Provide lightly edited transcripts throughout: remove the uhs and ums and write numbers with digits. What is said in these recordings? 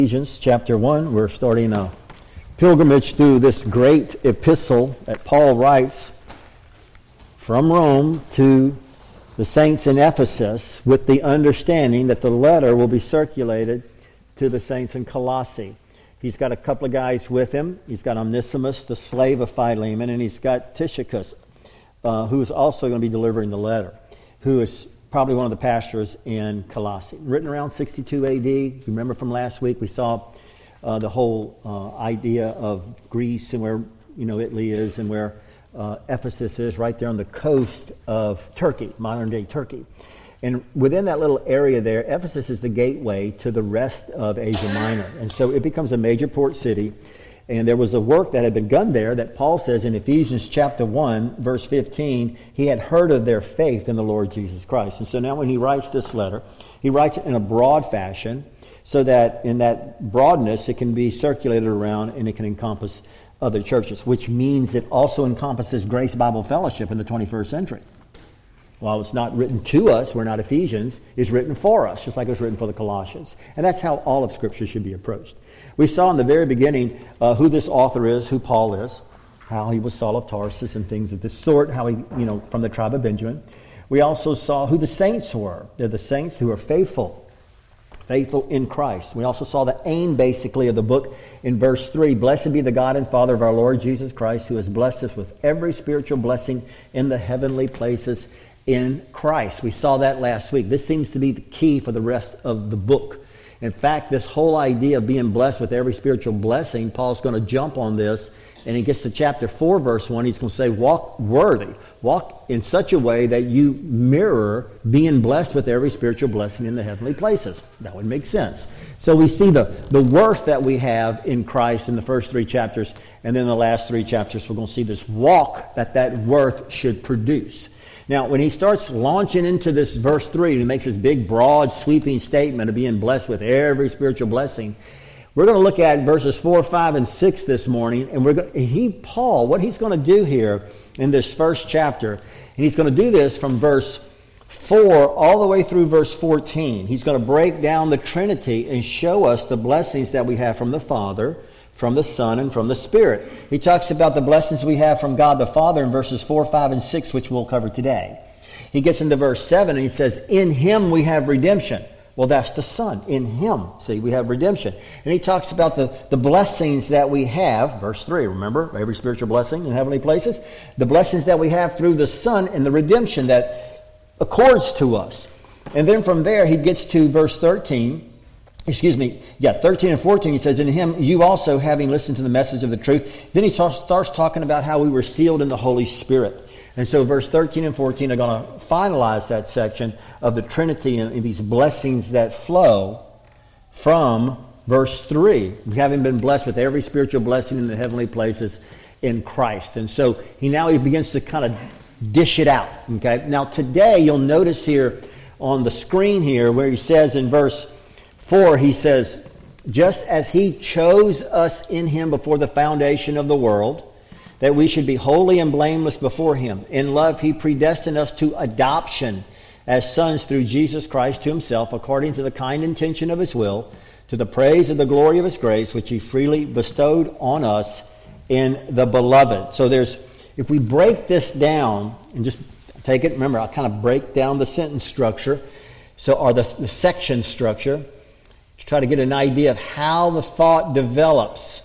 Ephesians chapter 1. We're starting a pilgrimage through this great epistle that Paul writes from Rome to the saints in Ephesus, with the understanding that the letter will be circulated to the saints in Colossae. He's got a couple of guys with him. He's got Onesimus, the slave of Philemon, and he's got Tychicus, who's also going to be delivering the letter, who is probably one of the pastors in Colossae. Written around 62 AD. You remember from last week we saw the whole idea of Greece and where Italy is and where Ephesus is, right there on the coast of Turkey, modern-day Turkey. And within that little area there, Ephesus is the gateway to the rest of Asia Minor. And so it becomes a major port city. And there was a work that had begun there that Paul says in Ephesians chapter 1, verse 15, he had heard of their faith in the Lord Jesus Christ. And so now when he writes this letter, he writes it in a broad fashion so that in that broadness it can be circulated around and it can encompass other churches, which means it also encompasses Grace Bible Fellowship in the 21st century. While it's not written to us, we're not Ephesians, it's written for us, just like it was written for the Colossians. And that's how all of Scripture should be approached. We saw in the very beginning who this author is, who Paul is, how he was Saul of Tarsus and things of this sort, how he, from the tribe of Benjamin. We also saw who the saints were. They're the saints who are faithful in Christ. We also saw the aim, basically, of the book in verse 3. Blessed be the God and Father of our Lord Jesus Christ, who has blessed us with every spiritual blessing in the heavenly places in Christ. We saw that last week. This seems to be the key for the rest of the book. In fact, this whole idea of being blessed with every spiritual blessing, Paul's going to jump on this, and he gets to chapter 4, verse 1, he's going to say, walk worthy. Walk in such a way that you mirror being blessed with every spiritual blessing in the heavenly places. That would make sense. So we see the worth that we have in Christ in the first 3 chapters, and then the last 3 chapters we're going to see this walk that worth should produce. Now, when he starts launching into this verse 3, he makes this big, broad, sweeping statement of being blessed with every spiritual blessing. We're going to look at verses 4, 5, and 6 this morning. And Paul, what he's going to do here in this first chapter, and he's going to do this from verse 4 all the way through verse 14. He's going to break down the Trinity and show us the blessings that we have from the Father, from the Son, and from the Spirit. He talks about the blessings we have from God the Father in verses 4, 5, and 6, which we'll cover today. He gets into verse 7 and he says, in Him we have redemption. Well, that's the Son. In Him, see, we have redemption. And he talks about the blessings that we have, verse 3, remember, every spiritual blessing in heavenly places, the blessings that we have through the Son and the redemption that accords to us. And then from there he gets to verse 13 and 14, he says, in Him you also, having listened to the message of the truth. Then he starts talking about how we were sealed in the Holy Spirit. And so verse 13 and 14 are going to finalize that section of the Trinity and these blessings that flow from verse 3. Having been blessed with every spiritual blessing in the heavenly places in Christ. And so he begins to kind of dish it out. Okay. Now today you'll notice here on the screen here where he says in verse 4, he says, just as He chose us in Him before the foundation of the world, that we should be holy and blameless before Him. In love He predestined us to adoption as sons through Jesus Christ to Himself, according to the kind intention of His will, to the praise of the glory of His grace, which He freely bestowed on us in the Beloved. So if we break this down and just take it, remember, I'll kind of break down the sentence structure, or the section structure, to try to get an idea of how the thought develops.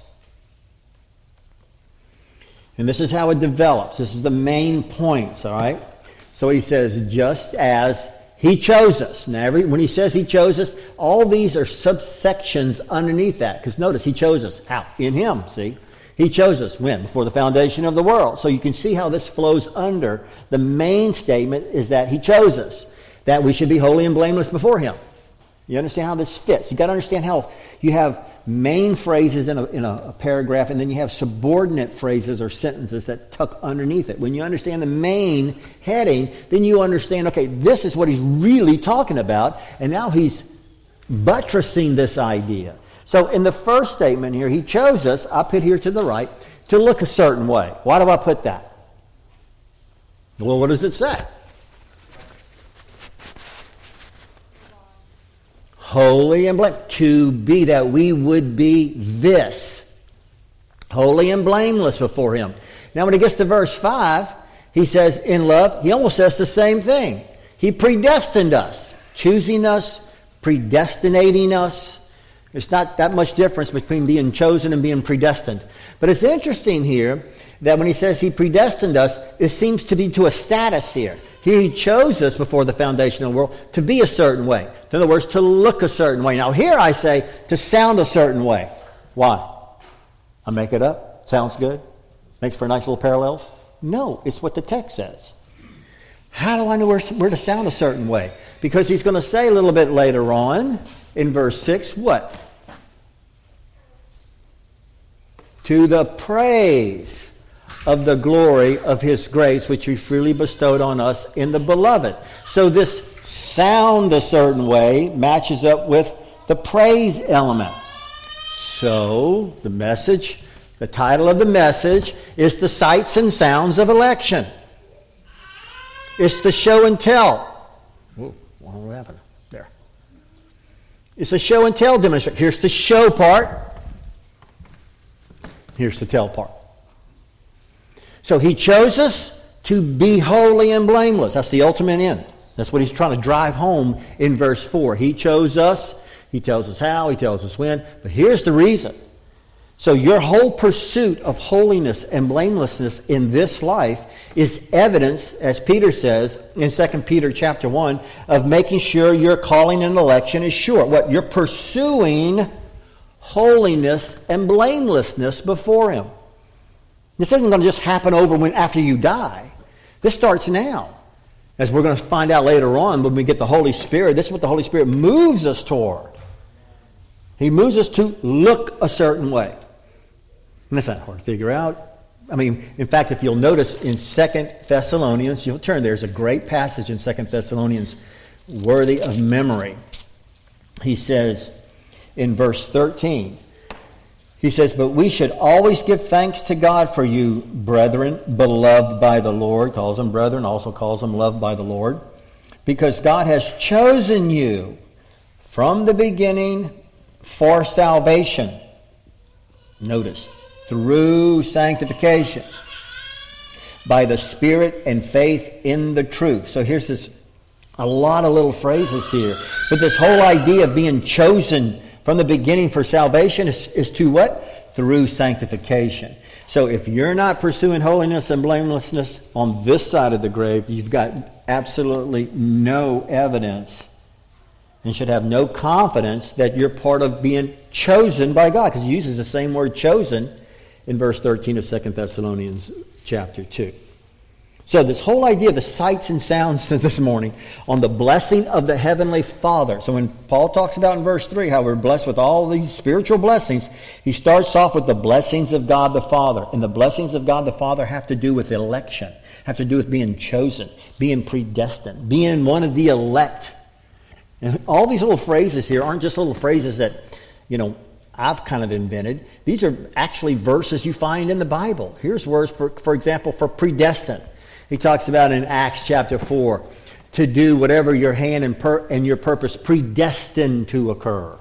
And this is how it develops. This is the main points, all right? So he says, just as He chose us. Now, when he says He chose us, all these are subsections underneath that. Because notice, He chose us. How? In Him, see? He chose us. When? Before the foundation of the world. So you can see how this flows under. The main statement is that He chose us. That we should be holy and blameless before Him. You understand how this fits? You've got to understand how you have main phrases in a paragraph, and then you have subordinate phrases or sentences that tuck underneath it. When you understand the main heading, then you understand, okay, this is what he's really talking about, and now he's buttressing this idea. So in the first statement here, He chose us, I put here to the right, to look a certain way. Why do I put that? Well, what does it say? holy and blameless. To be, that we would be this, holy and blameless before him. Now when he gets to verse 5, he says, in love, he almost says the same thing. He predestined us, choosing us, predestinating us. There's not that much difference between being chosen and being predestined. But it's interesting here that when he says he predestined us, it seems to be to a status here. Here he chose us before the foundation of the world to be a certain way. In other words, to look a certain way. Now here I say to sound a certain way. Why? I make it up? Sounds good? Makes for nice little parallels? No, it's what the text says. How do I know where to sound a certain way? Because he's going to say a little bit later on in verse 6, what? To the praise of the glory of his grace, which he freely bestowed on us in the beloved. So this sound a certain way matches up with the praise element. So the message, the title of the message is the sights and sounds of election. It's the show and tell. What happened there? It's a show and tell demonstration. Here's the show part. Here's the tell part. So he chose us to be holy and blameless. That's the ultimate end. That's what he's trying to drive home in verse 4. He chose us. He tells us how. He tells us when. But here's the reason. So your whole pursuit of holiness and blamelessness in this life is evidence, as Peter says in 2 Peter chapter 1, of making sure your calling and election is sure. What? You're pursuing holiness and blamelessness before him. This isn't going to just happen after you die. This starts now. As we're going to find out later on when we get the Holy Spirit, this is what the Holy Spirit moves us toward. He moves us to look a certain way. And that's not hard to figure out. I mean, in fact, if you'll notice in 2 Thessalonians, you'll turn, there's a great passage in 2 Thessalonians worthy of memory. He says in verse 13, he says, but we should always give thanks to God for you, brethren, beloved by the Lord. Calls them brethren, also calls them loved by the Lord. Because God has chosen you from the beginning for salvation. Notice, through sanctification, by the Spirit and faith in the truth. So here's a lot of little phrases here. But this whole idea of being chosen from the beginning for salvation is to what? Through sanctification. So if you're not pursuing holiness and blamelessness on this side of the grave, you've got absolutely no evidence and should have no confidence that you're part of being chosen by God. Because he uses the same word chosen in verse 13 of 2 Thessalonians chapter 2. So this whole idea of the sights and sounds this morning on the blessing of the Heavenly Father. So when Paul talks about in verse 3 how we're blessed with all these spiritual blessings, he starts off with the blessings of God the Father. And the blessings of God the Father have to do with election, have to do with being chosen, being predestined, being one of the elect. And all these little phrases here aren't just little phrases that, I've kind of invented. These are actually verses you find in the Bible. Here's words, for example, for predestined. He talks about in Acts chapter 4, to do whatever your hand and your purpose predestined to occur.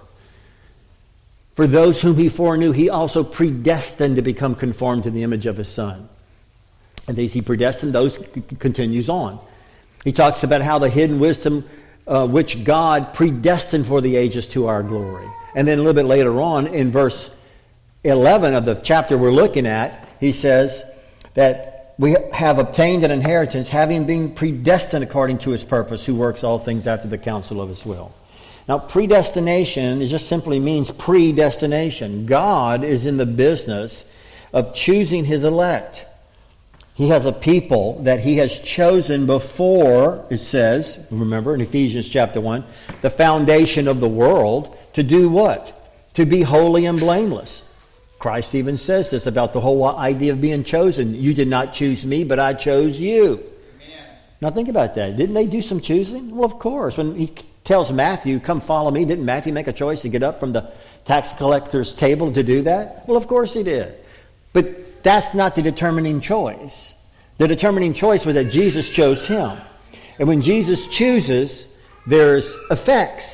For those whom he foreknew, he also predestined to become conformed to the image of his Son. And these he predestined, those continues on. He talks about how the hidden wisdom which God predestined for the ages to our glory. And then a little bit later on, in verse 11 of the chapter we're looking at, he says that we have obtained an inheritance, having been predestined according to his purpose, who works all things after the counsel of his will. Now, predestination, it just simply means predestination. God is in the business of choosing his elect. He has a people that he has chosen before, it says, remember in Ephesians chapter 1, the foundation of the world, to do what? To be holy and blameless. Christ even says this about the whole idea of being chosen. You did not choose me, but I chose you. Amen. Now think about that. Didn't they do some choosing? Well, of course. When he tells Matthew, come follow me, didn't Matthew make a choice to get up from the tax collector's table to do that? Well, of course he did. But that's not the determining choice. The determining choice was that Jesus chose him. And when Jesus chooses, there's effects.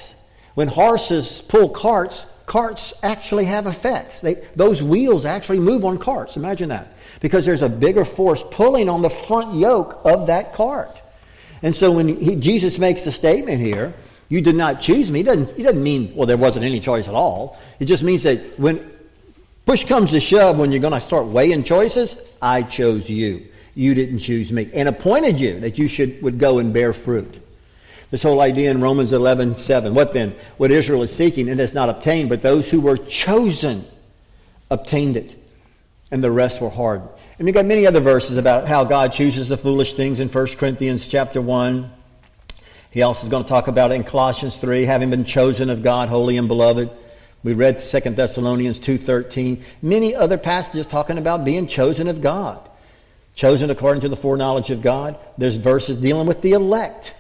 When horses pull carts, carts actually have effects. Those wheels actually move on carts. Imagine that. Because there's a bigger force pulling on the front yoke of that cart. And so when Jesus makes the statement here, you did not choose me, he doesn't mean, well, there wasn't any choice at all. It just means that when push comes to shove, when you're going to start weighing choices, I chose you. You didn't choose me. And appointed you that you would go and bear fruit. This whole idea in Romans 11:7. What then? What Israel is seeking and has not obtained, but those who were chosen obtained it. And the rest were hardened. And we've got many other verses about how God chooses the foolish things in 1 Corinthians chapter 1. He also is going to talk about it in Colossians 3, having been chosen of God, holy and beloved. We read 2 Thessalonians 2:13. Many other passages talking about being chosen of God. Chosen according to the foreknowledge of God. There's verses dealing with the elect.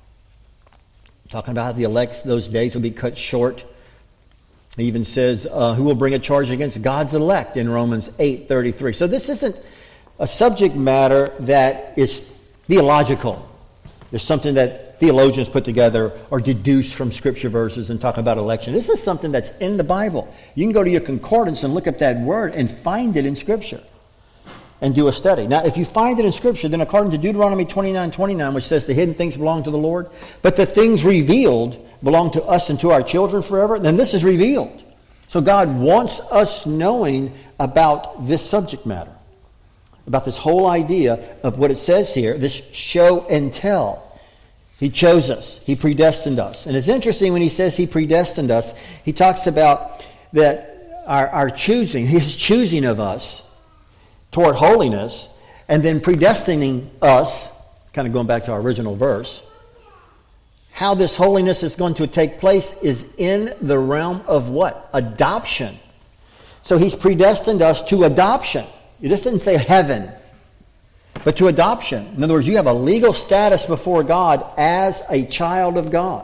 Talking about how the elect, those days will be cut short. He even says, who will bring a charge against God's elect in Romans 8:33. So this isn't a subject matter that is theological. There's something that theologians put together or deduce from scripture verses and talk about election. This is something that's in the Bible. You can go to your concordance and look up that word and find it in scripture and do a study. Now, if you find it in scripture, then according to Deuteronomy 29:29, which says the hidden things belong to the Lord, but the things revealed belong to us and to our children forever, then this is revealed. So God wants us knowing about this subject matter, about this whole idea of what it says here, this show and tell. He chose us. He predestined us. And it's interesting when he says he predestined us, he talks about that our choosing, his choosing of us toward holiness, and then predestining us, kind of going back to our original verse. How this holiness is going to take place is in the realm of what? Adoption. So he's predestined us to adoption. It just didn't say heaven, but to adoption. In other words, you have a legal status before God as a child of God.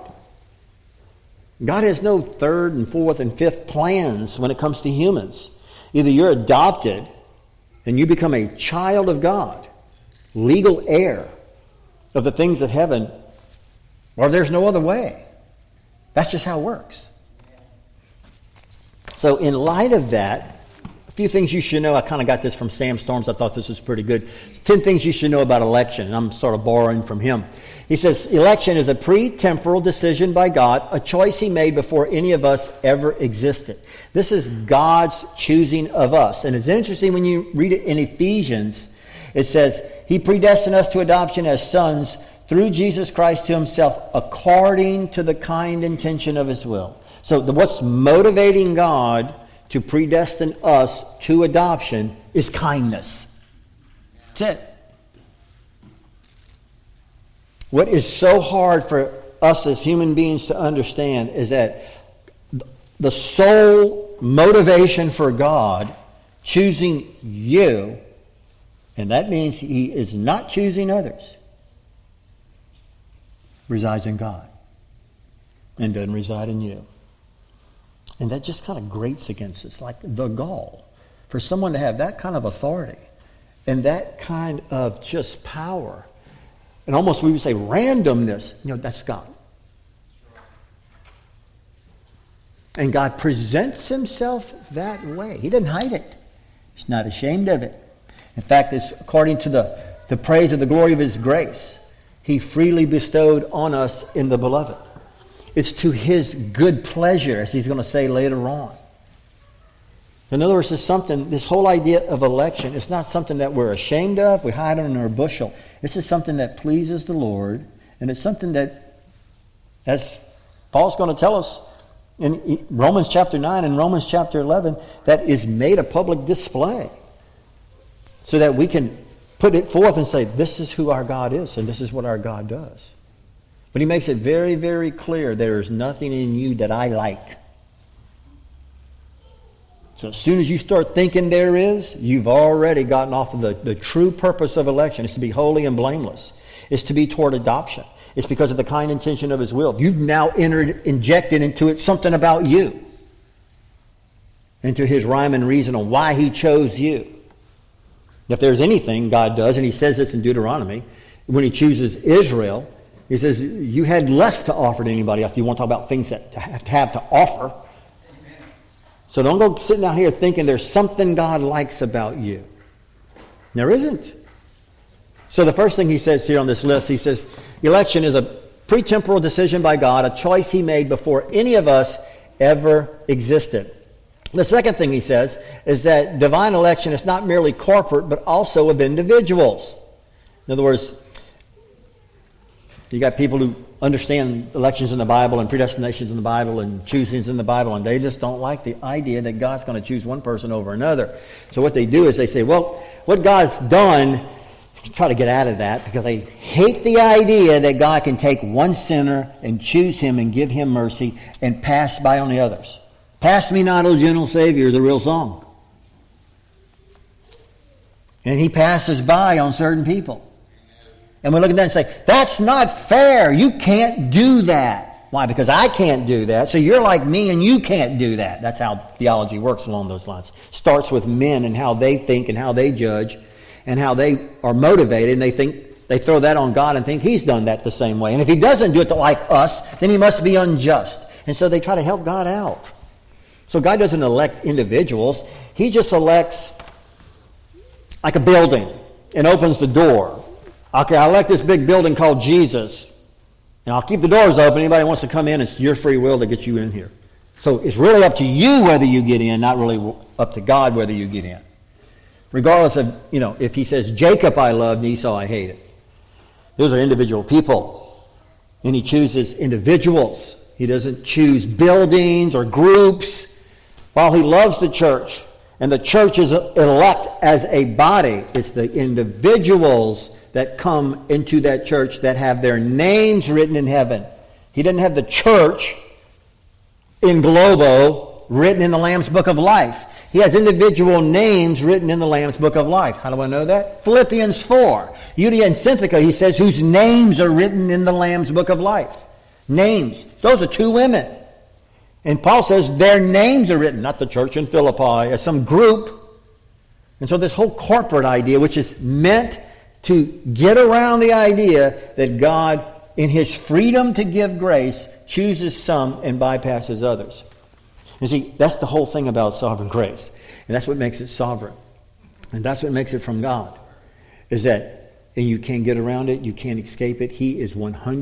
God has no third and fourth and fifth plans when it comes to humans. Either you're adopted and you become a child of God, legal heir of the things of heaven, or there's no other way. That's just how it works. So in light of that, a few things you should know. I kind of got this from Sam Storms. I thought this was pretty good. 10 things you should know about election. And I'm sort of borrowing from him. He says, election is a pre-temporal decision by God, a choice he made before any of us ever existed. This is God's choosing of us. And it's interesting when you read it in Ephesians, it says, he predestined us to adoption as sons through Jesus Christ to himself, according to the kind intention of his will. So what's motivating God to predestine us to adoption is kindness. That's it. What is so hard for us as human beings to understand is that the sole motivation for God choosing you, and that means he is not choosing others, resides in God and doesn't reside in you. And that just kind of grates against us like the gall. For someone to have that kind of authority and that kind of just power, and almost we would say randomness, that's God. And God presents himself that way. He doesn't hide it. He's not ashamed of it. In fact, it's according to the praise of the glory of his grace, he freely bestowed on us in the beloved. It's to his good pleasure, as he's going to say later on. In other words, it's something, this whole idea of election, it's not something that we're ashamed of, we hide under our bushel. This is something that pleases the Lord, and it's something that, as Paul's going to tell us in Romans chapter 9 and Romans chapter 11, that is made a public display so that we can put it forth and say, this is who our God is, and this is what our God does. But he makes it very, very clear there is nothing in you that I like. So as soon as you start thinking there is, you've already gotten off of the true purpose of election. It's to be holy and blameless. It's to be toward adoption. It's because of the kind intention of his will. You've now injected into it something about you. Into his rhyme and reason on why he chose you. If there's anything God does, and he says this in Deuteronomy, when he chooses Israel, He says, you had less to offer to anybody else. You want to talk about things that have to offer. So don't go sitting out here thinking there's something God likes about you. There isn't. So the first thing he says here on this list, he says, election is a pretemporal decision by God, a choice he made before any of us ever existed. The second thing he says is that divine election is not merely corporate, but also of individuals. In other words, you got people who understand elections in the Bible and predestinations in the Bible and choosings in the Bible, and they just don't like the idea that God's going to choose one person over another. So what they do is they say, well, what God's done, try to get out of that, because they hate the idea that God can take one sinner and choose him and give him mercy and pass by on the others. Pass me not, O gentle Savior, the real song. And he passes by on certain people. And we look at that and say, that's not fair. You can't do that. Why? Because I can't do that. So you're like me and you can't do that. That's how theology works along those lines. Starts with men and how they think and how they judge and how they are motivated. And they throw that on God and think he's done that the same way. And if he doesn't do it like us, then he must be unjust. And so they try to help God out. So God doesn't elect individuals. He just elects like a building and opens the door. Okay, I elect this big building called Jesus, and I'll keep the doors open. Anybody who wants to come in, it's your free will to get you in here. So it's really up to you whether you get in, not really up to God whether you get in. Regardless of, if he says, Jacob I loved, Esau I hated. Those are individual people. And he chooses individuals. He doesn't choose buildings or groups. While he loves the church, and the church is elect as a body, it's the individuals that come into that church that have their names written in heaven. He doesn't have the church in globo written in the Lamb's Book of Life. He has individual names written in the Lamb's Book of Life. How do I know that? Philippians 4. Euodia and Syntyche, he says, whose names are written in the Lamb's Book of Life. Names. Those are two women. And Paul says their names are written, not the church in Philippi, as some group. And so this whole corporate idea, which is meant to get around the idea that God, in his freedom to give grace, chooses some and bypasses others. You see, that's the whole thing about sovereign grace. And that's what makes it sovereign. And that's what makes it from God. Is that, and you can't get around it, you can't escape it. He is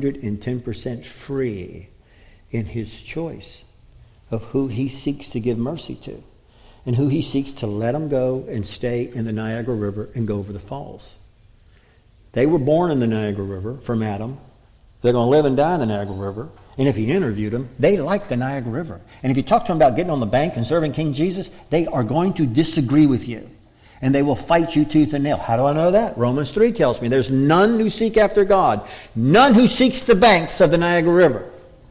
110% free in his choice of who he seeks to give mercy to. And who he seeks to let them go and stay in the Niagara River and go over the falls. They were born in the Niagara River from Adam. They're going to live and die in the Niagara River. And if you interviewed them, they like the Niagara River. And if you talk to them about getting on the bank and serving King Jesus, they are going to disagree with you. And they will fight you tooth and nail. How do I know that? Romans 3 tells me there's none who seek after God. None who seeks the banks of the Niagara River.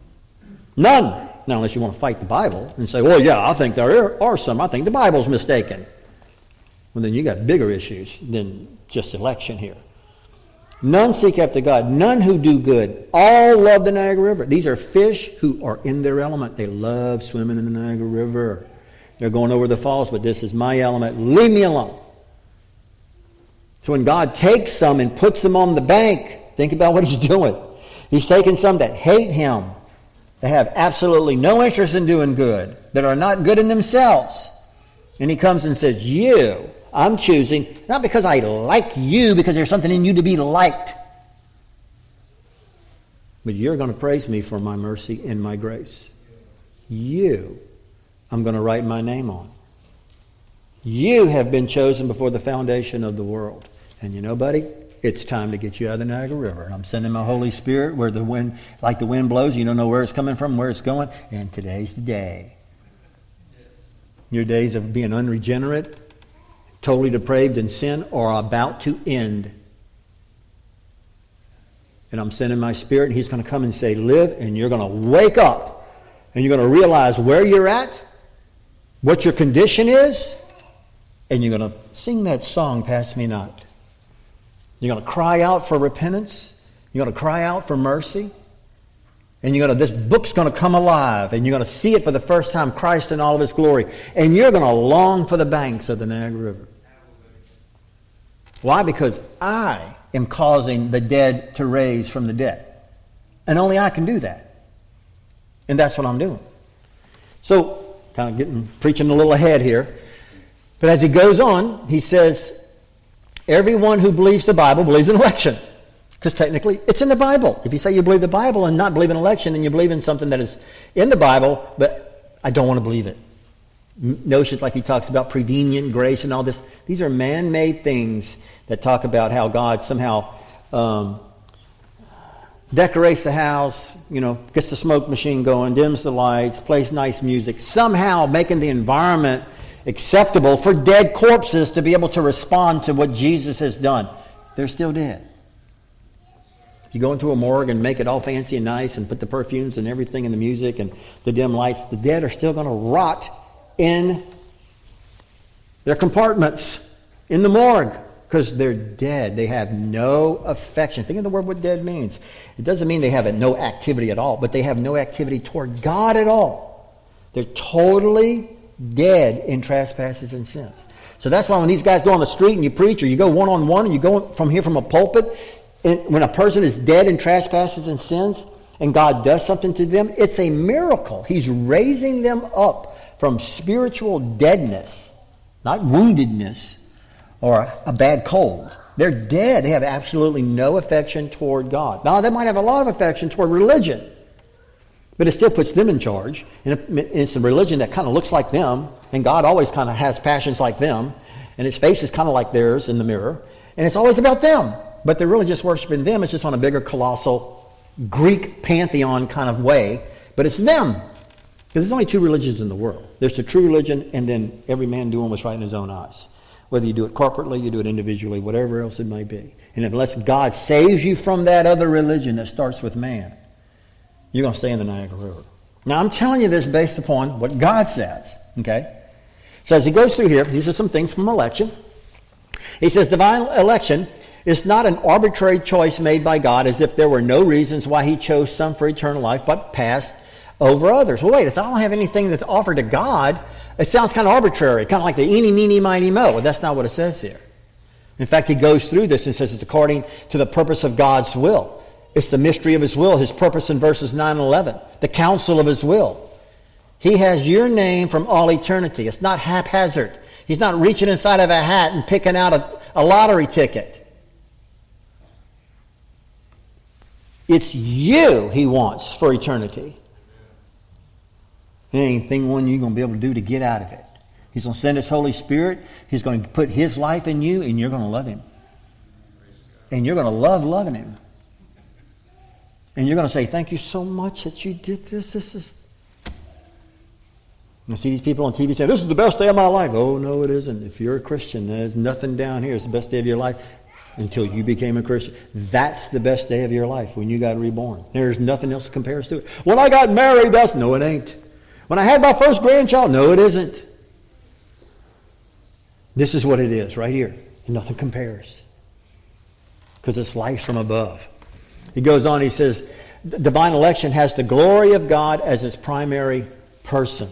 None. Now, unless you want to fight the Bible and say, well, yeah, I think there are some. I think the Bible's mistaken. Well, then you got bigger issues than just election here. None seek after God. None who do good. All love the Niagara River. These are fish who are in their element. They love swimming in the Niagara River. They're going over the falls, but this is my element. Leave me alone. So when God takes some and puts them on the bank, think about what he's doing. He's taking some that hate him. They have absolutely no interest in doing good. That are not good in themselves. And he comes and says, you, I'm choosing, not because I like you, because there's something in you to be liked. But you're going to praise me for my mercy and my grace. You, I'm going to write my name on. You have been chosen before the foundation of the world. And you know, buddy, it's time to get you out of the Niagara River. And I'm sending my Holy Spirit where the wind, like the wind blows, you don't know where it's coming from, where it's going. And today's the day. Your days of being unregenerate, totally depraved in sin, are about to end. And I'm sending my Spirit, and he's going to come and say, live, and you're going to wake up. And you're going to realize where you're at, what your condition is, and you're going to sing that song, Pass Me Not. You're going to cry out for repentance. You're going to cry out for mercy. And this book's going to come alive, and you're going to see it for the first time, Christ in all of his glory. And you're going to long for the banks of the Niagara River. Why? Because I am causing the dead to raise from the dead. And only I can do that. And that's what I'm doing. So, kind of preaching a little ahead here. But as he goes on, he says, everyone who believes the Bible believes in election. Because technically, it's in the Bible. If you say you believe the Bible and not believe in election, then you believe in something that is in the Bible, but I don't want to believe it. Notions like he talks about prevenient grace and all this. These are man-made things that talk about how God somehow decorates the house, gets the smoke machine going, dims the lights, plays nice music, somehow making the environment acceptable for dead corpses to be able to respond to what Jesus has done. They're still dead. You go into a morgue and make it all fancy and nice and put the perfumes and everything and the music and the dim lights, the dead are still going to rot in their compartments in the morgue because they're dead. They have no affection. Think of the word what dead means. It doesn't mean they have no activity at all, but they have no activity toward God at all. They're totally dead in trespasses and sins. So that's why when these guys go on the street and you preach, or you go one-on-one and you go from here from a pulpit, and when a person is dead in trespasses and sins and God does something to them, it's a miracle. He's raising them up from spiritual deadness, not woundedness or a bad cold. They're dead. They have absolutely no affection toward God. Now, they might have a lot of affection toward religion, but it still puts them in charge. And it's a religion that kind of looks like them, and God always kind of has passions like them, and his face is kind of like theirs in the mirror, and it's always about them. But they're really just worshiping them. It's just on a bigger, colossal, Greek pantheon kind of way. But it's them. Because there's only two religions in the world. There's the true religion, and then every man doing what's right in his own eyes. Whether you do it corporately, you do it individually, whatever else it may be. And unless God saves you from that other religion that starts with man, you're going to stay in the Niagara River. Now, I'm telling you this based upon what God says. Okay? So as he goes through here, these are some things from election. He says divine election is not an arbitrary choice made by God as if there were no reasons why he chose some for eternal life but passed over others. Well, wait, if I don't have anything to offer to God, it sounds kind of arbitrary, kind of like the eeny, meeny, miny, mo. Well, that's not what it says here. In fact, he goes through this and says it's according to the purpose of God's will. It's the mystery of his will, his purpose in verses 9 and 11, the counsel of his will. He has your name from all eternity. It's not haphazard. He's not reaching inside of a hat and picking out a lottery ticket. It's you he wants for eternity. There ain't anything one you're going to be able to do to get out of it. He's going to send his Holy Spirit. He's going to put his life in you, and you're going to love him. And you're going to love loving him. And you're going to say, thank you so much that you did this. This is... You see these people on TV say, this is the best day of my life. Oh, no, it isn't. If you're a Christian, there's nothing down here. It's the best day of your life. Until you became a Christian. That's the best day of your life, when you got reborn. There's nothing else that compares to it. When I got married, no, it ain't. When I had my first grandchild, no, it isn't. This is what it is right here. And nothing compares. Because it's life from above. He goes on, he says, divine election has the glory of God as its primary purpose.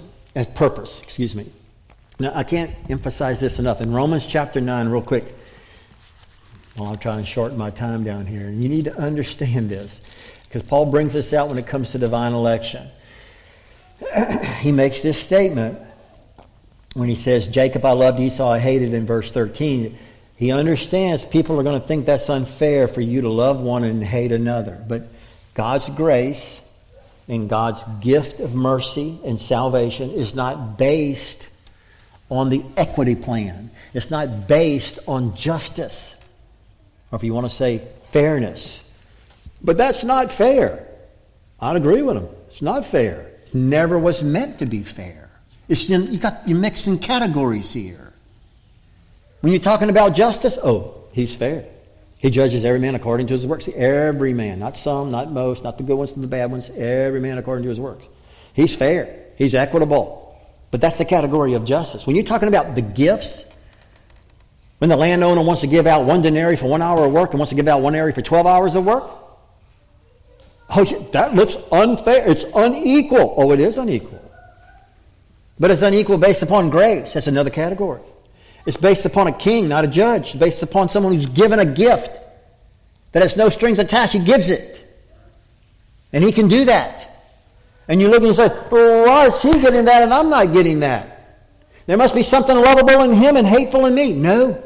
Now, I can't emphasize this enough. In Romans chapter 9, real quick, well, I'm trying to shorten my time down here. And you need to understand this, because Paul brings this out when it comes to divine election. He makes this statement when he says, Jacob I loved, Esau I hated, in verse 13. He understands people are going to think that's unfair for you to love one and hate another. But God's grace and God's gift of mercy and salvation is not based on the equity plan. It's not based on justice. Or if you want to say fairness. But that's not fair. I'd agree with him. It's not fair. It never was meant to be fair. You're mixing categories here. When you're talking about justice, he's fair. He judges every man according to his works. Every man, not some, not most, not the good ones and the bad ones. Every man according to his works. He's fair. He's equitable. But that's the category of justice. When you're talking about the gifts, when the landowner wants to give out 1 denarius for 1 hour of work and wants to give out 1 denarius for 12 hours of work, that looks unfair. It's unequal. It is unequal. But it's unequal based upon grace. That's another category. It's based upon a king, not a judge. It's based upon someone who's given a gift that has no strings attached. He gives it. And he can do that. And you look and you say, well, why is he getting that and I'm not getting that? There must be something lovable in him and hateful in me. No.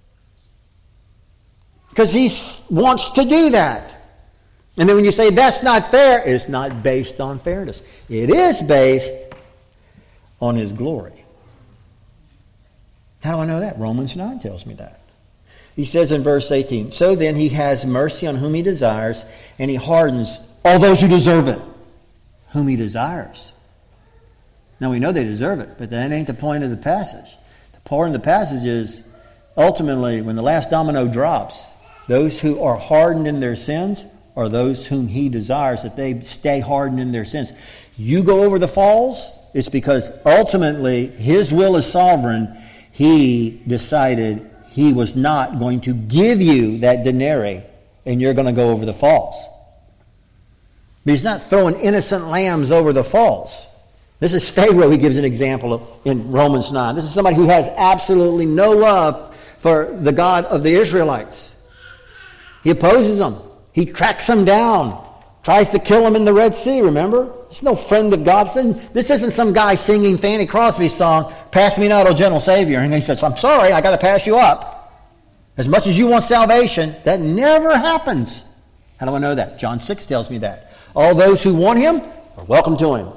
Because he wants to do that. And then when you say that's not fair, it's not based on fairness. It is based on his glory. How do I know that? Romans 9 tells me that. He says in verse 18, so then he has mercy on whom he desires, and he hardens all those who deserve it. Whom he desires. Now we know they deserve it, but that ain't the point of the passage. The point of the passage is ultimately when the last domino drops, those who are hardened in their sins are those whom he desires that they stay hardened in their sins. You go over the falls, it's because ultimately his will is sovereign. He decided he was not going to give you that denarii and you're going to go over the falls. But he's not throwing innocent lambs over the falls. This is Pharaoh he gives an example of in Romans 9. This is somebody who has absolutely no love for the God of the Israelites. He opposes them. He tracks them down. Tries to kill them in the Red Sea, remember? It's no friend of God. This isn't some guy singing Fanny Crosby's song, Pass Me Not, O Gentle Savior. And he says, I'm sorry, I got to pass you up. As much as you want salvation, that never happens. How do I know that? John 6 tells me that. All those who want him are welcome to him.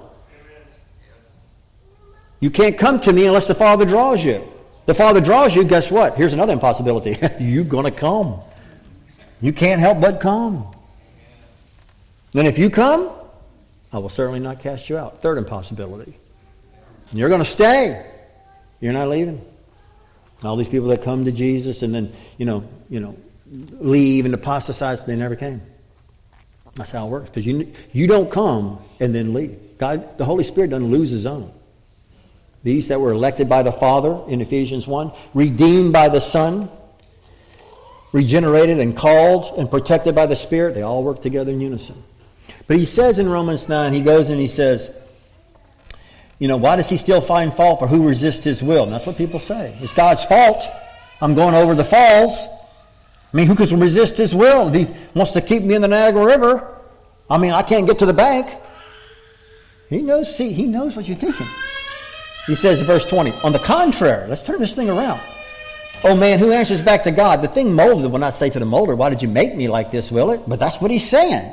You can't come to me unless the Father draws you. The Father draws you, guess what? Here's another impossibility. You're going to come. You can't help but come. Then if you come, I will certainly not cast you out. Third impossibility. And you're going to stay. You're not leaving. All these people that come to Jesus and then, leave and apostatize, they never came. That's how it works. Because you don't come and then leave. God, the Holy Spirit doesn't lose his own. These that were elected by the Father in Ephesians 1, redeemed by the Son, regenerated and called and protected by the Spirit, they all work together in unison. But he says in Romans 9, he goes and he says, why does he still find fault for who resists his will? And that's what people say. It's God's fault. I'm going over the falls. I mean, who could resist his will? If he wants to keep me in the Niagara River, I can't get to the bank. He knows what you're thinking. He says in verse 20, on the contrary, let's turn this thing around. Oh man, who answers back to God? The thing molded will not say to the molder, why did you make me like this, will it? But that's what he's saying.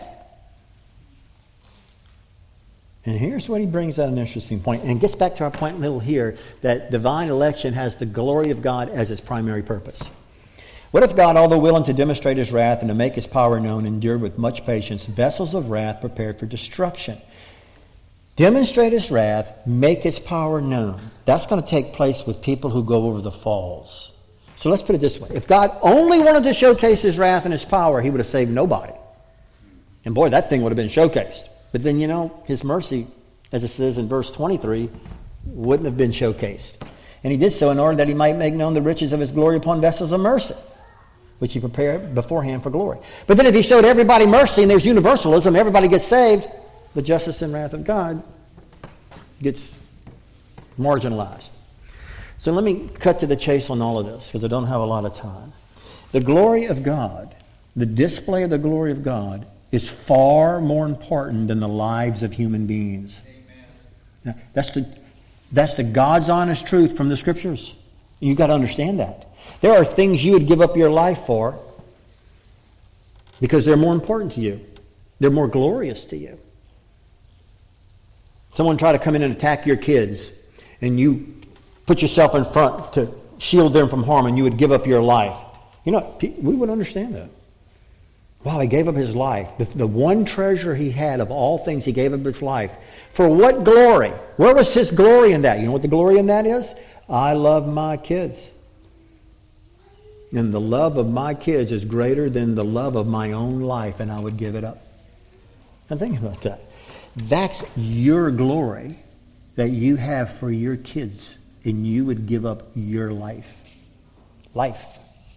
And here's what he brings out an interesting point. And gets back to our point little here, that divine election has the glory of God as its primary purpose. What if God, although willing to demonstrate his wrath and to make his power known, endured with much patience vessels of wrath prepared for destruction? Demonstrate his wrath, make his power known. That's going to take place with people who go over the falls. So let's put it this way. If God only wanted to showcase his wrath and his power, he would have saved nobody. And boy, that thing would have been showcased. But then, his mercy, as it says in verse 23, wouldn't have been showcased. And he did so in order that he might make known the riches of his glory upon vessels of mercy, which he prepared beforehand for glory. But then if he showed everybody mercy and there's universalism, everybody gets saved, the justice and wrath of God gets marginalized. So let me cut to the chase on all of this because I don't have a lot of time. The glory of God, the display of the glory of God is far more important than the lives of human beings. Now, that's the God's honest truth from the Scriptures. You've got to understand that. There are things you would give up your life for because they're more important to you. They're more glorious to you. Someone try to come in and attack your kids, and you put yourself in front to shield them from harm, and you would give up your life. We would understand that. Wow, he gave up his life. The one treasure he had of all things, he gave up his life. For what glory? Where was his glory in that? You know what the glory in that is? I love my kids. And the love of my kids is greater than the love of my own life, and I would give it up. Now think about that. That's your glory that you have for your kids, and you would give up your life. Life.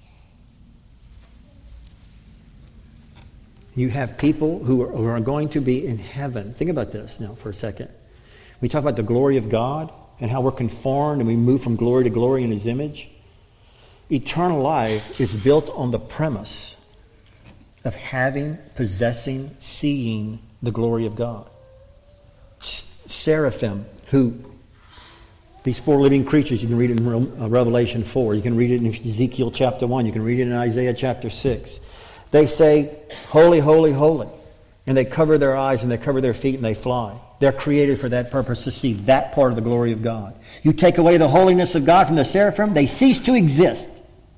You have people who are going to be in heaven. Think about this now for a second. We talk about the glory of God and how we're conformed and we move from glory to glory in his image. Eternal life is built on the premise of having, possessing, seeing the glory of God. Seraphim, these four living creatures, you can read it in Revelation 4. You can read it in Ezekiel chapter 1. You can read it in Isaiah chapter 6. They say, holy, holy, holy. And they cover their eyes and they cover their feet and they fly. They're created for that purpose, to see that part of the glory of God. You take away the holiness of God from the seraphim, they cease to exist.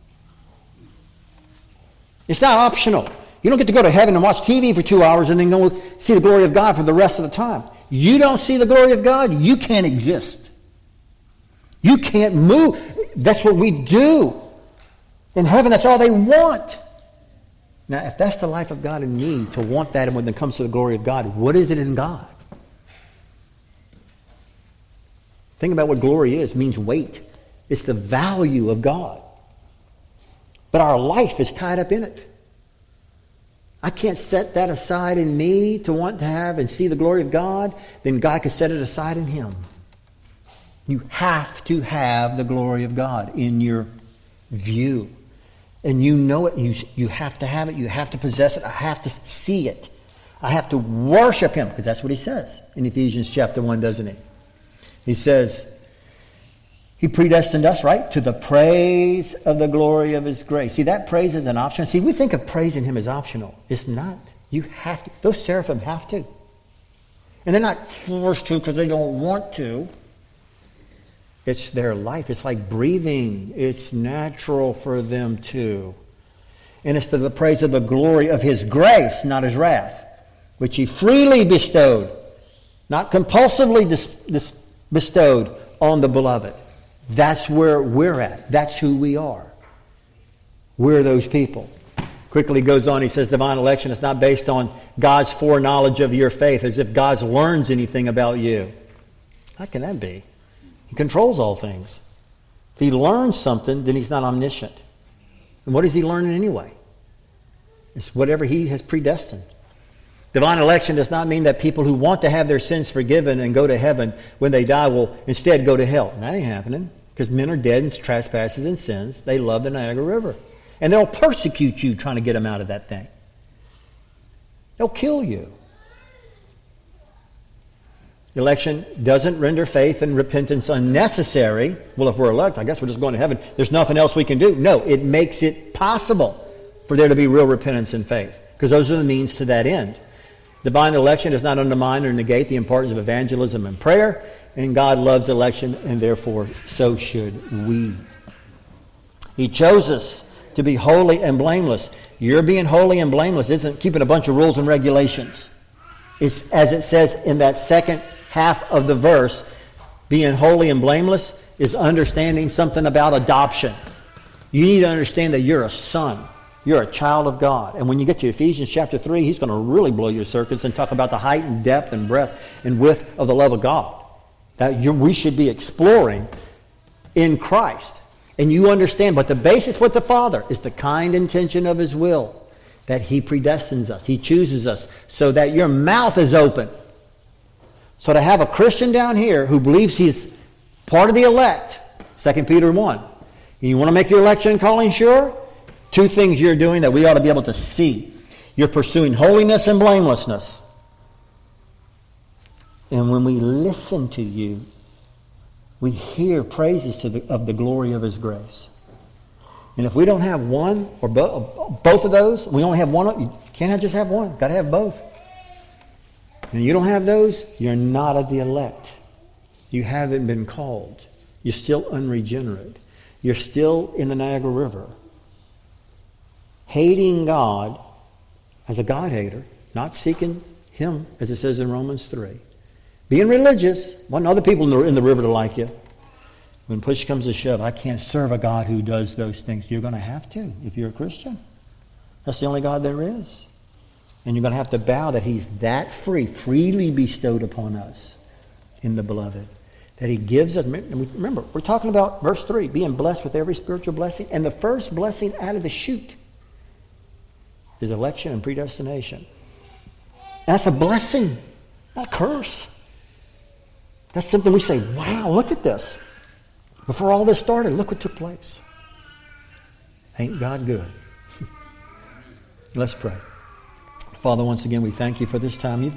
It's not optional. You don't get to go to heaven and watch TV for 2 hours and then go see the glory of God for the rest of the time. You don't see the glory of God, you can't exist. You can't move. That's what we do. In heaven, that's all they want. Now, if that's the life of God in me, to want that, and when it comes to the glory of God, what is it in God? Think about what glory is. It means weight. It's the value of God. But our life is tied up in it. I can't set that aside in me to want to have and see the glory of God. Then God can set it aside in Him. You have to have the glory of God in your view. And you know it. You have to have it. You have to possess it. I have to see it. I have to worship Him. Because that's what He says in Ephesians chapter 1, doesn't He? He says, He predestined us, right, to the praise of the glory of His grace. See, that praise is an option. See, we think of praising Him as optional. It's not. You have to. Those seraphim have to. And they're not forced to because they don't want to. It's their life. It's like breathing. It's natural for them to. And it's to the praise of the glory of His grace, not His wrath, which He freely bestowed, not compulsively bestowed on the beloved. That's where we're at. That's who we are. We're those people. Quickly goes on, he says, divine election is not based on God's foreknowledge of your faith, as if God learns anything about you. How can that be? He controls all things. If He learns something, then He's not omniscient. And what is He learning anyway? It's whatever He has predestined. Divine election does not mean that people who want to have their sins forgiven and go to heaven when they die will instead go to hell. That ain't happening, because men are dead in trespasses and sins. They love the Niagara River. And they'll persecute you trying to get them out of that thing. They'll kill you. Election doesn't render faith and repentance unnecessary. Well, if we're elect, I guess we're just going to heaven. There's nothing else we can do. No, it makes it possible for there to be real repentance and faith, because those are the means to that end. Divine election does not undermine or negate the importance of evangelism and prayer, and God loves election, and therefore so should we. He chose us to be holy and blameless. Your being holy and blameless isn't keeping a bunch of rules and regulations. It's, as it says in that second half of the verse, being holy and blameless is understanding something about adoption. You need to understand that you're a son. You're a child of God. And when you get to Ephesians chapter 3, he's going to really blow your circuits and talk about the height and depth and breadth and width of the love of God that we should be exploring in Christ. And you understand, but the basis with the Father is the kind intention of His will, that He predestines us. He chooses us so that your mouth is open. So to have a Christian down here who believes he's part of the elect, 2 Peter 1, and you want to make your election and calling sure? Two things you're doing that we ought to be able to see. You're pursuing holiness and blamelessness. And when we listen to you, we hear praises of the glory of His grace. And if we don't have one or both of those, we only have one. You can't just have one. Got to have both. And you don't have those, you're not of the elect. You haven't been called. You're still unregenerate. You're still in the Niagara River. Hating God as a God hater, not seeking Him, as it says in Romans 3. Being religious, wanting other people in the river to like you. When push comes to shove, I can't serve a God who does those things. You're going to have to if you're a Christian. That's the only God there is. And you're going to have to bow that He's that freely bestowed upon us in the beloved. That He gives us, remember, we're talking about verse 3, being blessed with every spiritual blessing. And the first blessing out of the chute is election and predestination. That's a blessing, not a curse. That's something we say, wow, look at this. Before all this started, look what took place. Ain't God good? Let's pray. Father, once again, we thank You for this time you've